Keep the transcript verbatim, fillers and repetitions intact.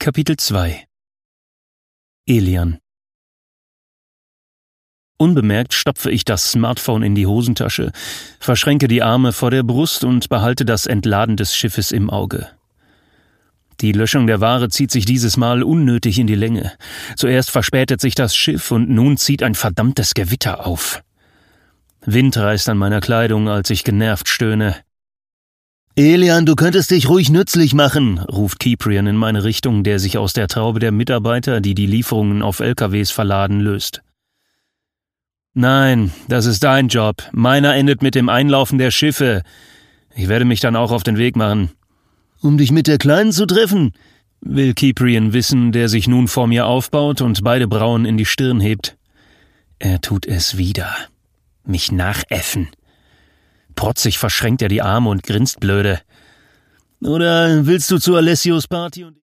Kapitel zwei. Elian. Unbemerkt stopfe ich das Smartphone in die Hosentasche, verschränke die Arme vor der Brust und behalte das Entladen des Schiffes im Auge. Die Löschung der Ware zieht sich dieses Mal unnötig in die Länge. Zuerst verspätet sich das Schiff und nun zieht ein verdammtes Gewitter auf. Wind reißt an meiner Kleidung, als ich genervt stöhne. »Elian, du könntest dich ruhig nützlich machen«, ruft Cyprian in meine Richtung, der sich aus der Traube der Mitarbeiter, die die Lieferungen auf L K Ws verladen, löst. »Nein, das ist dein Job. Meiner endet mit dem Einlaufen der Schiffe. Ich werde mich dann auch auf den Weg machen.« »Um dich mit der Kleinen zu treffen?« will Cyprian wissen, der sich nun vor mir aufbaut und beide Brauen in die Stirn hebt. Er tut es wieder. Mich nachäffen. Protzig verschränkt er die Arme und grinst blöde. »Oder willst du zu Alessios Party und